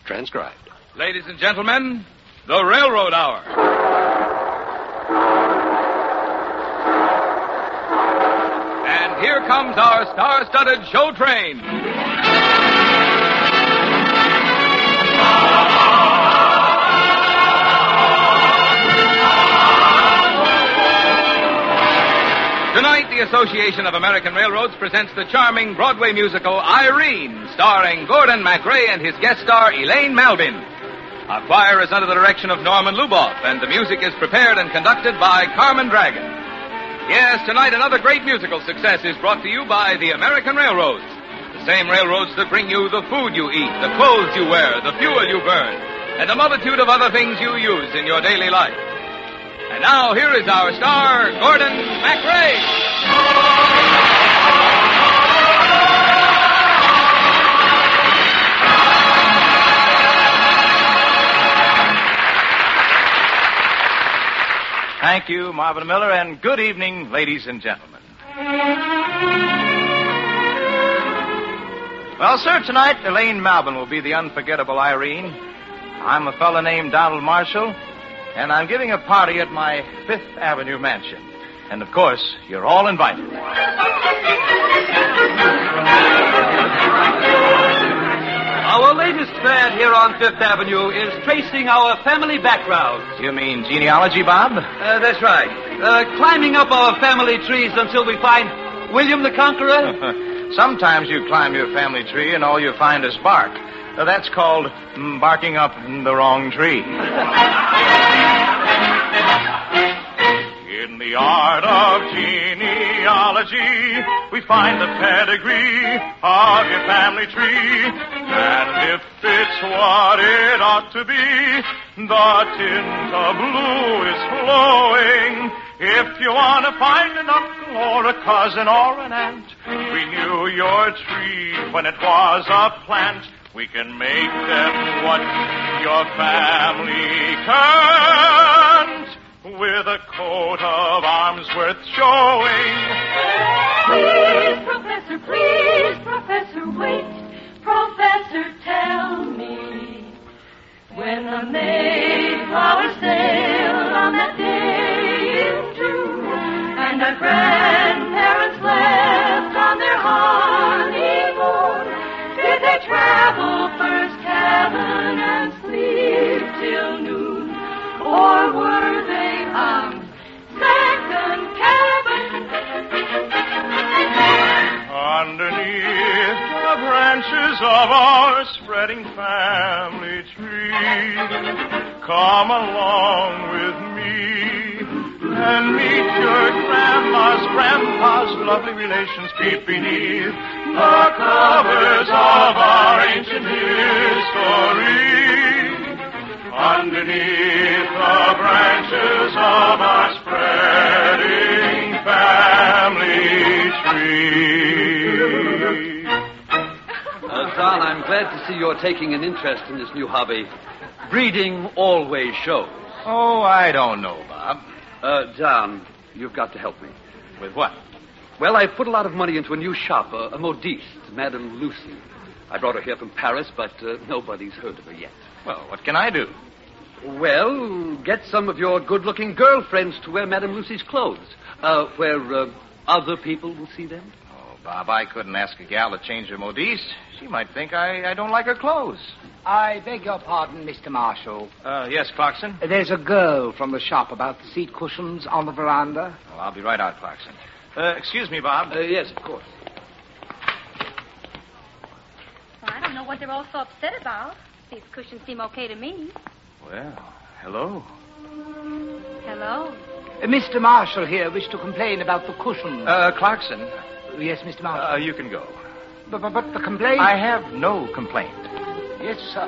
transcribed. Ladies and gentlemen, the Railroad Hour. And here comes our star-studded show train. Tonight, the Association of American Railroads presents the charming Broadway musical Irene, starring Gordon MacRae and his guest star Elaine Malbin. Our choir is under the direction of Norman Luboff, and the music is prepared and conducted by Carmen Dragon. Yes, tonight another great musical success is brought to you by the American Railroads. The same railroads that bring you the food you eat, the clothes you wear, the fuel you burn, and a multitude of other things you use in your daily life. And now, here is our star, Gordon MacRae. Thank you, Marvin Miller, and good evening, ladies and gentlemen. Well, sir, tonight, Elaine Malbin will be the unforgettable Irene. I'm a fellow named Donald Marshall, and I'm giving a party at my Fifth Avenue mansion. And, of course, you're all invited. Our latest fad here on Fifth Avenue is tracing our family backgrounds. You mean genealogy, Bob? That's right. Climbing up our family trees until we find William the Conqueror. Sometimes you climb your family tree and all you find is bark. That's called barking up the wrong tree. In the art of genealogy, we find the pedigree of your family tree. And if it's what it ought to be, the tint of blue is flowing. If you want to find an uncle or a cousin or an aunt, we knew your tree when it was a plant. We can make them what your family can't, with a coat of arms worth showing. Please, Professor, wait. Professor, tell me, when the Mayflower sailed on that day in June, and our grandparents left on their honeymoon, did they travel first cabin and sleep till noon? Or were they on second cabin? Underneath the branches of our spreading family tree, come along with me and meet your grandpa's lovely relations peep beneath the covers of our ancient history. Underneath the branches of our spreading family tree. Don, I'm glad to see you're taking an interest in this new hobby. Breeding always shows. Oh, I don't know, Bob. Don, you've got to help me. With what? Well, I put a lot of money into a new shop, a modiste, Madame Lucy. I brought her here from Paris, but nobody's heard of her yet. Well, what can I do? Well, get some of your good-looking girlfriends to wear Madame Lucy's clothes, where other people will see them. Oh, Bob, I couldn't ask a gal to change her modiste. She might think I don't like her clothes. I beg your pardon, Mr. Marshall. Yes, Clarkson? There's a girl from the shop about the seat cushions on the veranda. Well, I'll be right out, Clarkson. Excuse me, Bob. Yes, of course. Well, I don't know what they're all so upset about. These cushions seem okay to me. Well, hello. Hello. Mr. Marshall here wished to complain about the cushions. Clarkson. Yes, Mr. Marshall. You can go. But the complaint... I have no complaint. Yes, sir.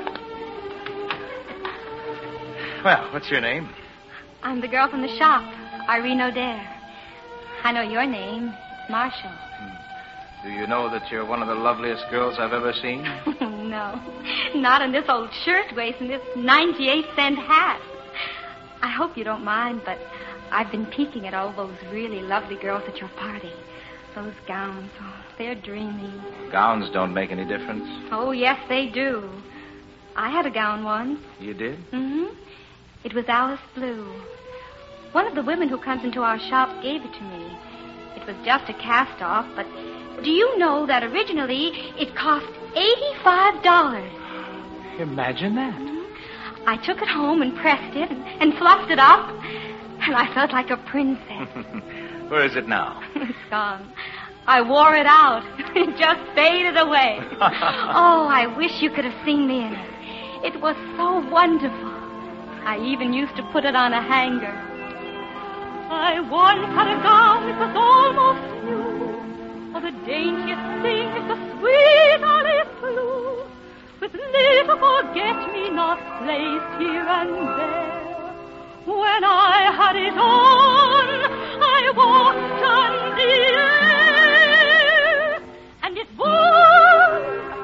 Well, what's your name? I'm the girl from the shop, Irene O'Dare. I know your name. It's Marshall. Do you know that you're one of the loveliest girls I've ever seen? No, not in this old shirtwaist and this 98-cent hat. I hope you don't mind, but I've been peeking at all those really lovely girls at your party. Those gowns, oh, they're dreamy. Gowns don't make any difference. Oh, yes, they do. I had a gown once. You did? Mm-hmm. It was Alice Blue. One of the women who comes into our shop gave it to me. It was just a cast-off, but do you know that originally it cost $85? Imagine that. I took it home and pressed it and fluffed it up, and I felt like a princess. Where is it now? It's gone. I wore it out. It just faded away. Oh, I wish you could have seen me in it. It was so wonderful. I even used to put it on a hanger. I once had a gown that was almost new, of the daintiest thing, the sweet Alice Blue, with little forget-me-nots placed here and there. When I had it on, I walked on the air, and it was,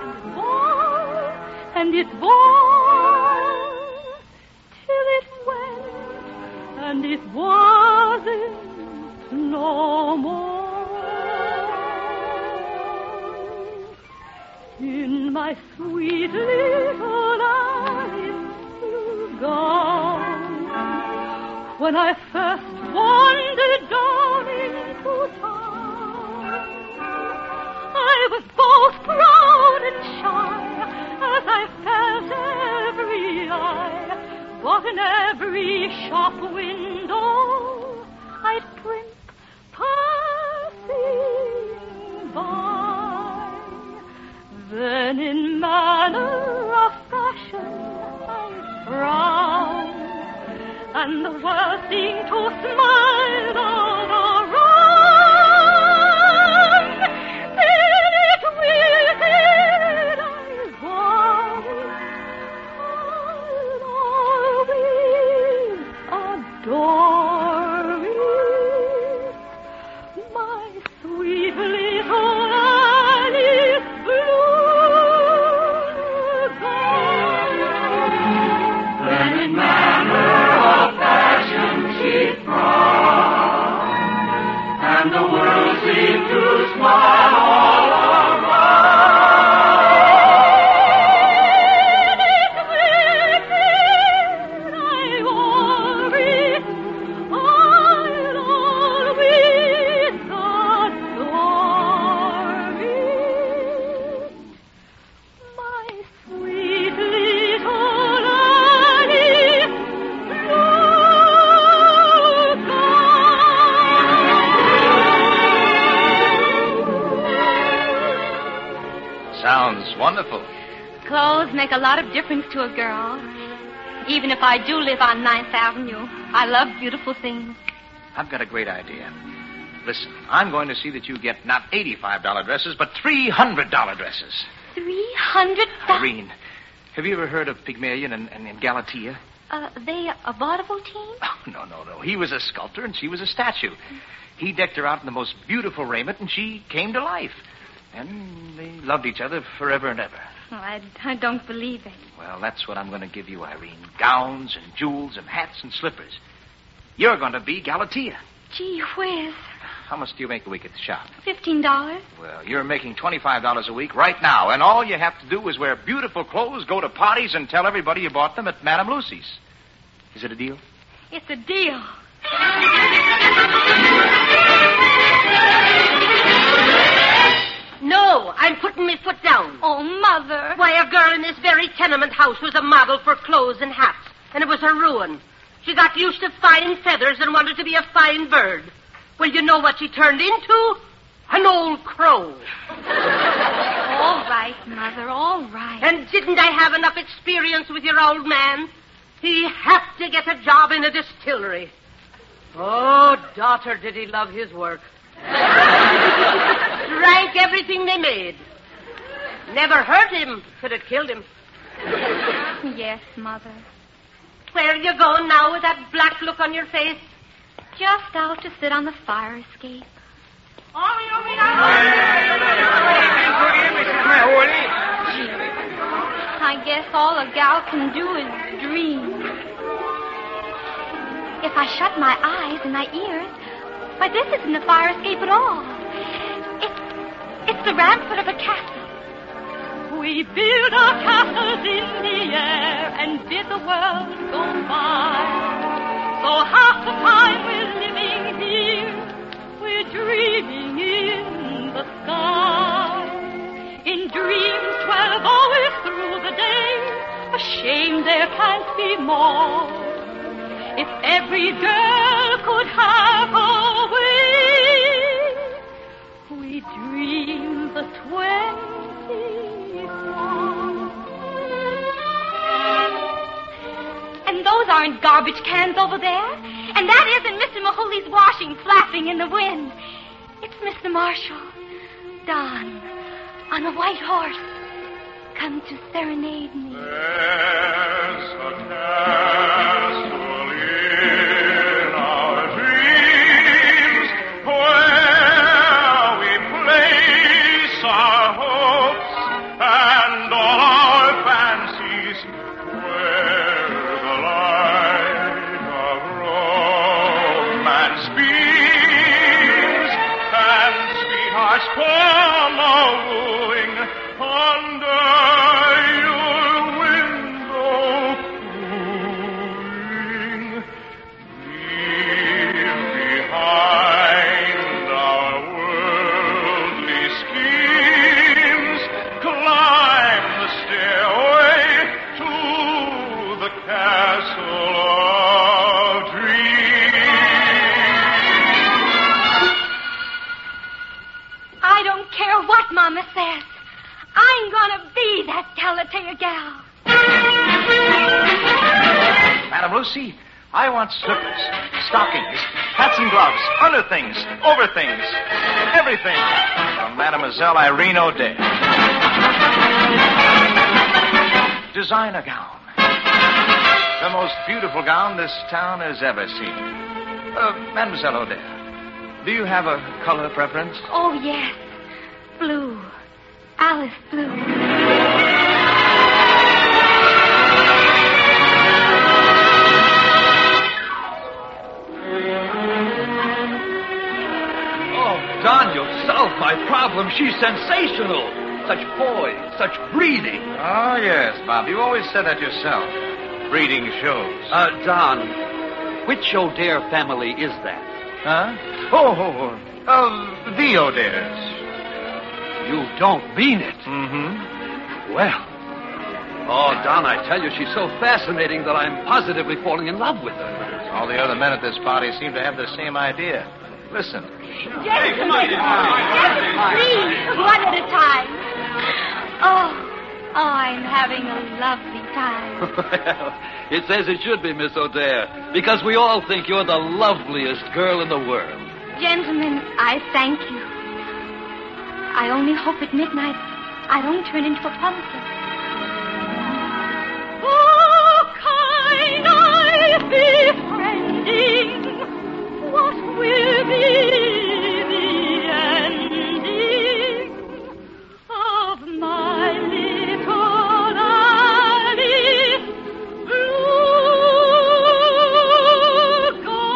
and it was, till it went, and it wasn't no more. In my sweet little Alice Blue gown, when I first wandered down into town, I was both proud and shy, as I felt every eye, but in every shop window I'd primp passing by. Then in manner of fashion I'd frown, and the world seemed to smile all around. Till it wilted, I I'll always adore it, my sweet little Alice Blue gown. Then in manner of fashion she frowned, and the world seemed to smile all around. It wilted, I wore it, I'll always adore it, my sweet little Alice Blue gown. Sounds wonderful. Clothes make a lot of difference to a girl. Even if I do live on 9th Avenue, I love beautiful things. I've got a great idea. Listen, I'm going to see that you get not $85 dresses, but $300 dresses. $300? Irene, have you ever heard of Pygmalion and Galatea? They a vaudeville team? Oh, no. He was a sculptor and she was a statue. He decked her out in the most beautiful raiment and she came to life. And they loved each other forever and ever. Oh, I don't believe it. Well, that's what I'm going to give you, Irene. Gowns and jewels and hats and slippers. You're going to be Galatea. Gee whiz. How much do you make a week at the shop? $15. Well, you're making $25 a week right now, and all you have to do is wear beautiful clothes, go to parties, and tell everybody you bought them at Madame Lucy's. Is it a deal? It's a deal. No, I'm putting my foot down. Oh, Mother. Why, a girl in this very tenement house was a model for clothes and hats, and it was her ruin. She got used to fine feathers and wanted to be a fine bird. Well, you know what she turned into? An old crow. All right, Mother, all right. And didn't I have enough experience with your old man? He had to get a job in a distillery. Oh, daughter, did he love his work. Drank everything they made. Never hurt him, could have killed him. Yes, Mother. Where are you going now with that black look on your face? Just out to sit on the fire escape. I guess all a gal can do is dream. If I shut my eyes and my ears, why, this isn't a fire escape at all. It's the rampart of a castle. We build our castles in the air and bid the world go by. So half the time we're living here, we're dreaming in the sky. In dreams 12 hours through the day, a shame there can't be more. If every girl could have her way, we dream the 24. And those aren't garbage cans over there. And that isn't Mr. Mahoolie's washing flapping in the wind. It's Mr. Marshall, Don, on a white horse, come to serenade me. There's a castle in our dreams where we place our hopes and all our fancies, where the light of romance beams and sweethearts come a-wooing under your window cooing. Leave behind our worldly schemes, climb the stairway to the castle of dreams. I don't care what Mama says. I'm gonna be that Galatea gal. Madam Lucy, I want slippers, stockings, hats and gloves, underthings, overthings, everything from Mademoiselle Irene O'Dare. Designer gown. The most beautiful gown this town has ever seen. Mademoiselle O'Dare, do you have a color preference? Oh, yes. Blue. Alice Blue. Oh, Don, you've solved my problem. She's sensational. Such poise, such breeding. Oh, yes, Bob. You always said that yourself. Breeding shows. Don, which O'Dare family is that? Huh? The O'Dares. You don't mean it. Mm-hmm. Well. Oh, Don, I tell you, she's so fascinating that I'm positively falling in love with her. All the other men at this party seem to have the same idea. Listen. Gentlemen, please, one at a time. Oh, I'm having a lovely time. It's as it should be, Miss O'Dare, because we all think you're the loveliest girl in the world. Gentlemen, I thank you. I only hope at midnight I don't turn into a pumpkin. Oh, kind I befriending, what will be the ending of my little Alice Blue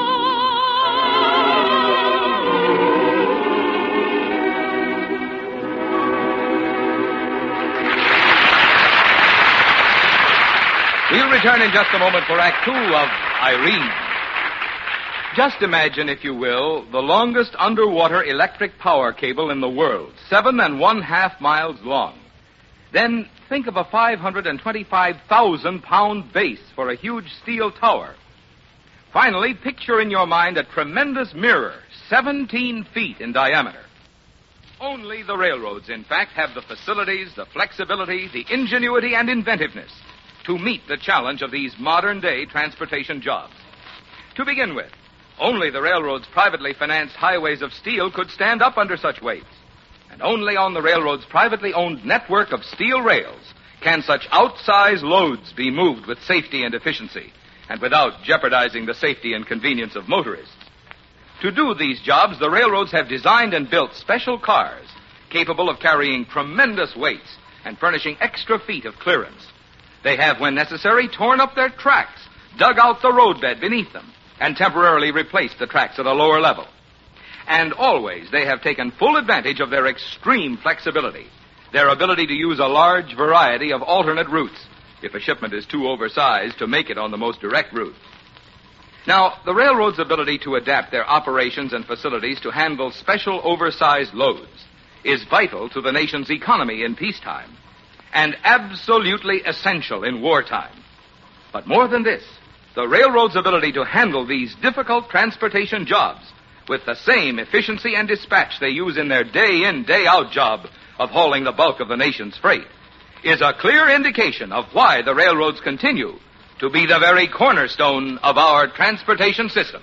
We'll return in just a moment for Act 2 of Irene. Just imagine, if you will, the longest underwater electric power cable in the world, 7 1/2 miles long. Then think of a 525,000-pound base for a huge steel tower. Finally, picture in your mind a tremendous mirror, 17 feet in diameter. Only the railroads, in fact, have the facilities, the flexibility, the ingenuity, and inventiveness to meet the challenge of these modern-day transportation jobs. To begin with, only the railroads' privately financed highways of steel could stand up under such weights. And only on the railroads' privately owned network of steel rails can such outsized loads be moved with safety and efficiency, and without jeopardizing the safety and convenience of motorists. To do these jobs, the railroads have designed and built special cars capable of carrying tremendous weights and furnishing extra feet of clearance. They have, when necessary, torn up their tracks, dug out the roadbed beneath them, and temporarily replaced the tracks at a lower level. And always they have taken full advantage of their extreme flexibility, their ability to use a large variety of alternate routes if a shipment is too oversized to make it on the most direct route. Now, the railroad's ability to adapt their operations and facilities to handle special oversized loads is vital to the nation's economy in peacetime and absolutely essential in wartime. But more than this, the railroad's ability to handle these difficult transportation jobs with the same efficiency and dispatch they use in their day-in, day-out job of hauling the bulk of the nation's freight is a clear indication of why the railroads continue to be the very cornerstone of our transportation system.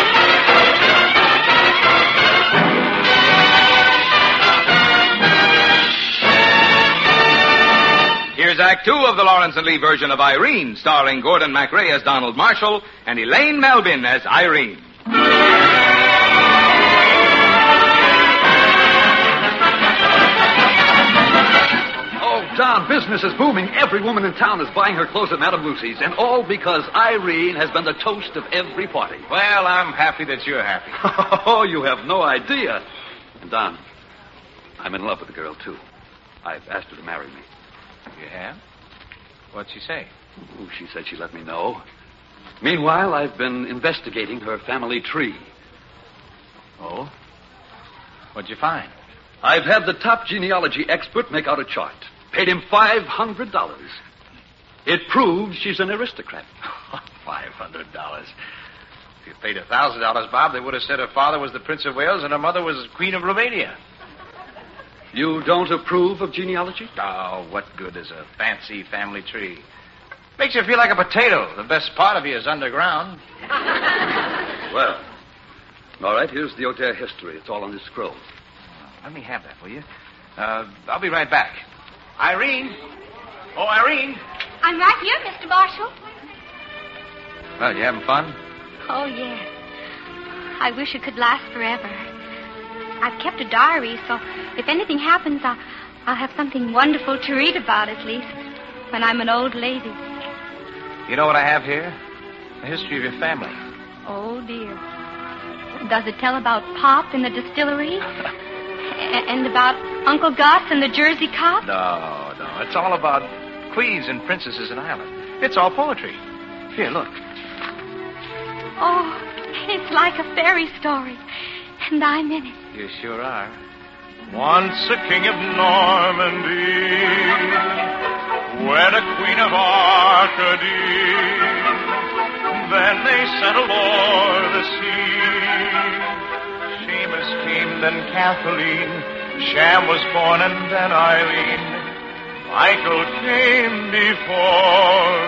Here's Act Two of the Lawrence and Lee version of Irene, starring Gordon MacRae as Donald Marshall and Elaine Malbin as Irene. Don, business is booming. Every woman in town is buying her clothes at Madame Lucy's, and all because Irene has been the toast of every party. Well, I'm happy that you're happy. Oh, you have no idea. And Don, I'm in love with the girl, too. I've asked her to marry me. You have? What'd she say? Oh, she said she'd let me know. Meanwhile, I've been investigating her family tree. Oh? What'd you find? I've had the top genealogy expert make out a chart. Paid him $500. It proves she's an aristocrat. $500. If you paid $1,000, Bob, they would have said her father was the Prince of Wales and her mother was Queen of Romania. You don't approve of genealogy? Oh, what good is a fancy family tree? Makes you feel like a potato. The best part of you is underground. Well, all right, here's the O'Dare history. It's all on this scroll. Let me have that, will you? I'll be right back. Irene! Oh, Irene! I'm right here, Mr. Marshall. Well, you having fun? Oh, yes. I wish it could last forever. I've kept a diary, so if anything happens, I'll have something wonderful to read about, at least, when I'm an old lady. You know what I have here? The history of your family. Oh, dear. Does it tell about Pop in the distillery? And about Uncle Gus and the Jersey cop? No. It's all about queens and princesses in Ireland. It's all poetry. Here, look. Oh, it's like a fairy story. And I'm in it. You sure are. Once a king of Normandy wed a queen of Arcady. Then they settled o'er the sea. Seamus came, then Kathleen. Sham was born, and then Eileen. Michael came before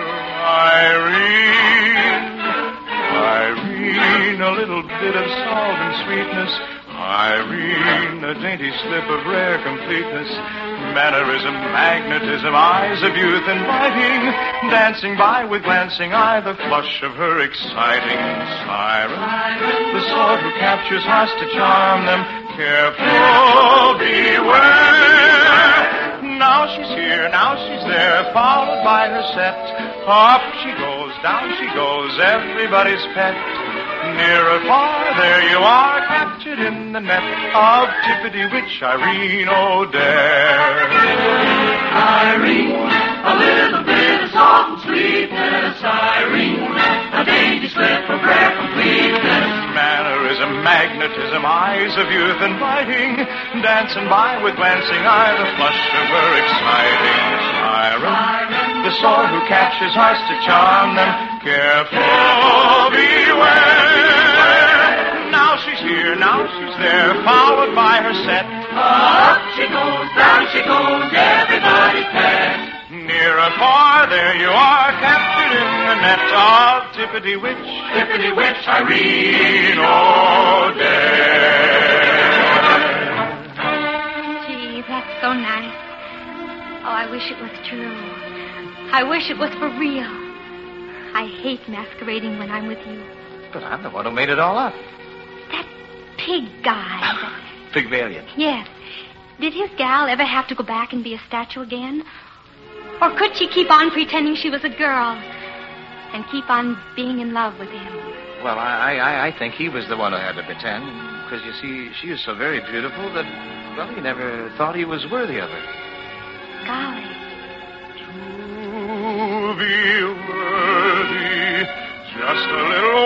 Irene. Irene, a little bit of salt and sweetness. Irene, a dainty slip of rare completeness. Mannerism, magnetism, eyes of youth inviting. Dancing by with glancing eye, the flush of her exciting siren. The sword who captures hearts to charm them. Careful, beware. Now she's here, now she's there, followed by her set. Up she goes, down she goes, everybody's pet. Near or far, there you are, captured in the net of Tippity Witch Irene O'Dare. Irene, a little bit of salt and sweetness. Irene, a dainty slip of rare completeness. Mannerism, magnetism, eyes of youth inviting, dancing by with glancing eye, the flush of her exciting siren. The sword who catches hearts to charm them. Careful, beware. Now she's here, now she's there, followed by her set. Up she goes, down she goes, everybody's pet. Near or far, there you are, captured in the net of Tippity Witch. Tippity Witch Irene O'Dare. Gee, that's so nice. Oh, I wish it was true. I wish it was for real. I hate masquerading when I'm with you. But I'm the one who made it all up. That pig guy. Pygmalion. Yes. Did his gal ever have to go back and be a statue again? Or could she keep on pretending she was a girl and keep on being in love with him? Well, I think he was the one who had to pretend. Because, you see, she was so very beautiful that, well, he never thought he was worthy of her. Golly. To be worthy, just a little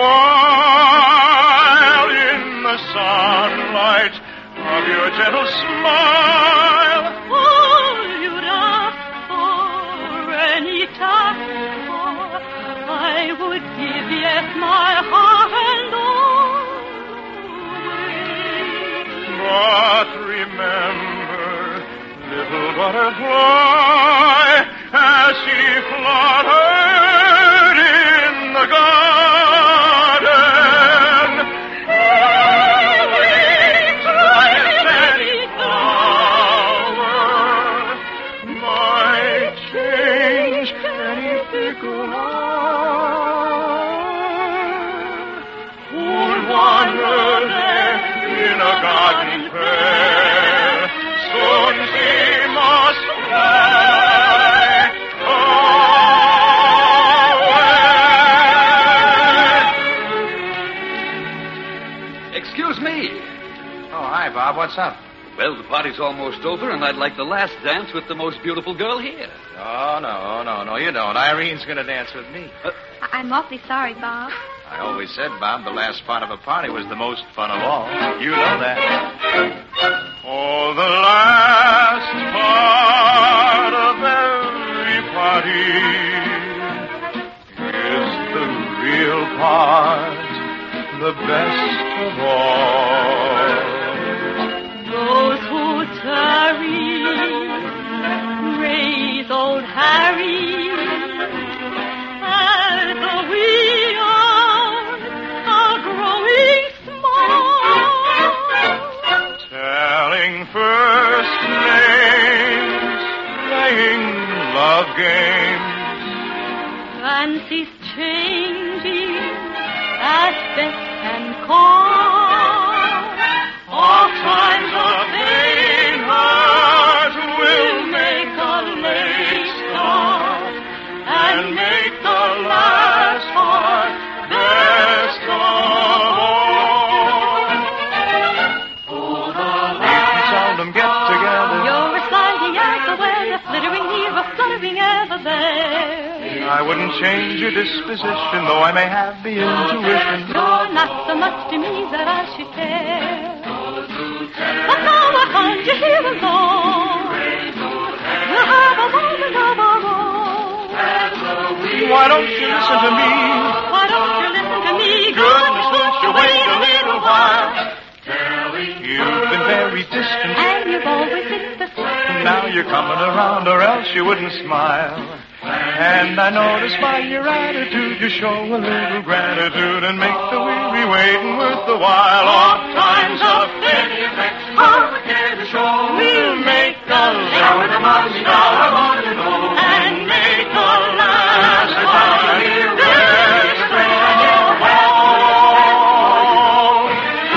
while in the sunlight of your gentle smile. All you'd ask for, any task for, I would give, yes, my heart and all. But remember, little butterfly, as she fluttered in the garden, like any flower, might change any fickle hour. Who'd wander there in a garden fair? Soon she must fly away. Excuse me. Oh, hi, Bob. What's up? Well, the party's almost over, and I'd like the last dance with the most beautiful girl here. Oh, no, you don't. Irene's going to dance with me. I'm awfully sorry, Bob. I always said, Bob, the last part of a party was the most fun of all. You know that. Oh, the last part of every party is the real part, the best of all. Those who tarry, raise old Harry, as we are growing small. Telling first names, playing love games. Fancies changing as best can call. All times of vain heart will make a late start and make the last part best of all. Seldom get together. You're as lively as the weather, flittering here, a fluttering ever there. I wouldn't change your disposition, though I may have the intuition. You're not so much to me that I should care. But now I can't you hear along? We'll have a moment of our own. Why don't you listen to me? Why don't you listen to me? Goodness, won't you wait a little while? You've been very distant, And you've always been persistent. now you're coming around, or else you wouldn't smile. And I notice by your attitude you show a little gratitude and make the weary waiting worth the while. Oft times of any affection, or care to show, we'll make the last and make the last party best of all.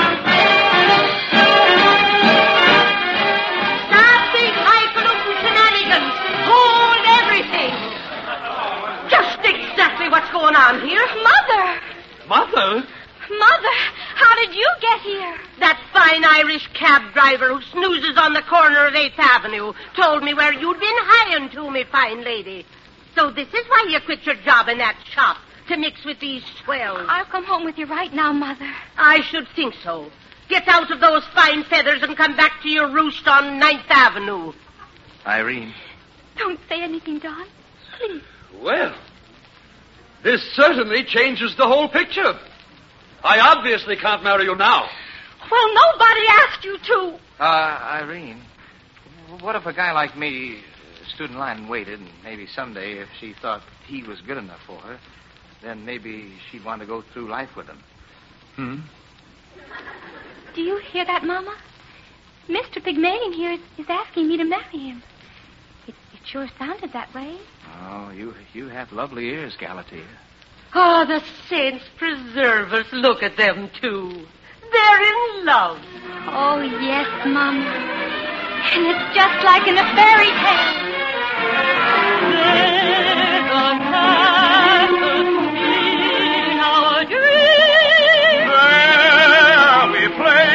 Stop these highfalutin shenanigans. Hold everything. Just exactly what's going on here. Mother! Mother? Mother, how did you get here? That fine Irish cab driver who snoozes on the corner of 8th Avenue told me where you'd been hieing to, me fine lady. So this is why you quit your job in that shop, to mix with these swells. I'll come home with you right now, Mother. I should think so. Get out of those fine feathers and come back to your roost on 9th Avenue. Irene. Don't say anything, Don. Please. Well, this certainly changes the whole picture. I obviously can't marry you now. Well, nobody asked you to. Irene, what if a guy like me stood in line and waited, and maybe someday, if she thought he was good enough for her, then maybe she'd want to go through life with him? Do you hear that, Mama? Mr. Pygmalion here is asking me to marry him. It sure sounded that way. Oh, you have lovely ears, Galatea. Oh, the saints preserve us. Look at them two. They're in love. Oh, yes, Mama. And it's just like in a fairy tale. There's a castle in our dream. There we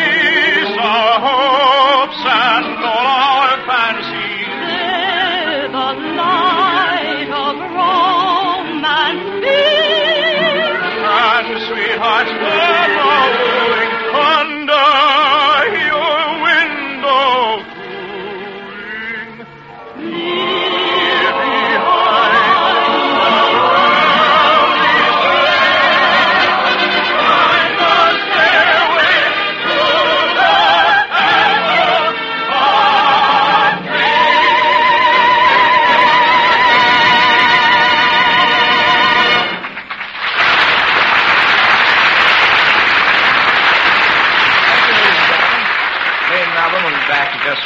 place our hopes and all our fancies. There's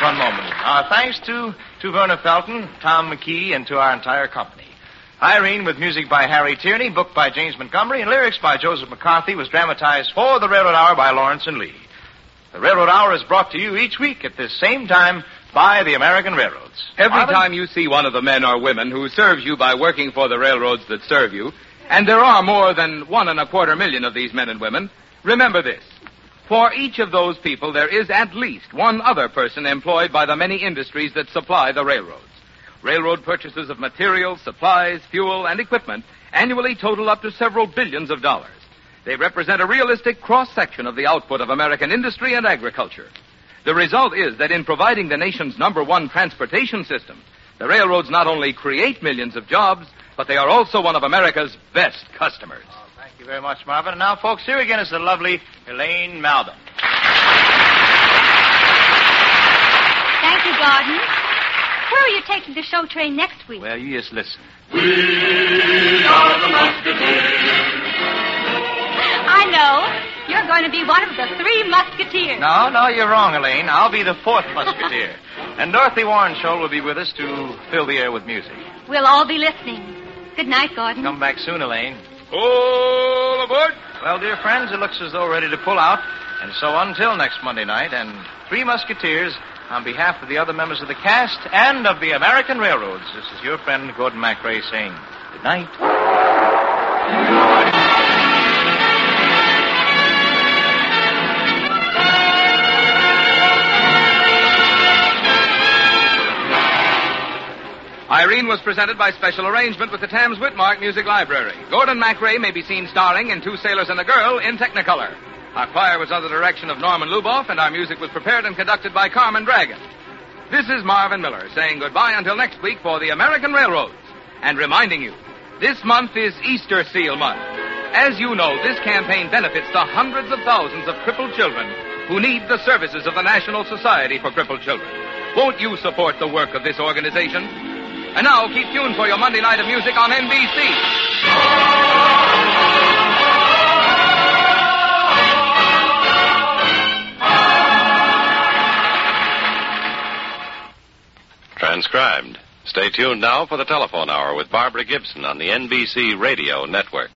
one moment. Our thanks to Werner Felton, Tom McKee, and to our entire company. Irene, with music by Harry Tierney, book by James Montgomery, and lyrics by Joseph McCarthy, was dramatized for the Railroad Hour by Lawrence and Lee. The Railroad Hour is brought to you each week at this same time by the American Railroads. Every time you see one of the men or women who serves you by working for the railroads that serve you, and there are more than 1.25 million of these men and women, remember this. For each of those people, there is at least one other person employed by the many industries that supply the railroads. Railroad purchases of materials, supplies, fuel, and equipment annually total up to several billions of dollars. They represent a realistic cross-section of the output of American industry and agriculture. The result is that in providing the nation's #1 transportation system, the railroads not only create millions of jobs, but they are also one of America's best customers. Oh, thank you very much, Marvin. And now, folks, here again is the lovely Elaine Malvin. Thank you, Gordon. Where are you taking the show train next week? Well, you just listen. We are the Musketeers. I know. You're going to be one of the 3 Musketeers. No, you're wrong, Elaine. I'll be the 4th Musketeer. And Dorothy Warren Scholl will be with us to fill the air with music. We'll all be listening. Good night, Gordon. Come back soon, Elaine. All aboard! Well, dear friends, it looks as though we're ready to pull out. And so until next Monday night, and 3 Musketeers, on behalf of the other members of the cast and of the American Railroads, this is your friend Gordon MacRae saying good night. Irene was presented by special arrangement with the Thames Whitmark Music Library. Gordon MacRae may be seen starring in 2 Sailors and a Girl in Technicolor. Our choir was under the direction of Norman Luboff, and our music was prepared and conducted by Carmen Dragon. This is Marvin Miller saying goodbye until next week for the American Railroads, and reminding you, this month is Easter Seal Month. As you know, this campaign benefits the hundreds of thousands of crippled children who need the services of the National Society for Crippled Children. Won't you support the work of this organization? And now, keep tuned for your Monday night of music on NBC. Transcribed. Stay tuned now for the telephone hour with Barbara Gibson on the NBC Radio Network.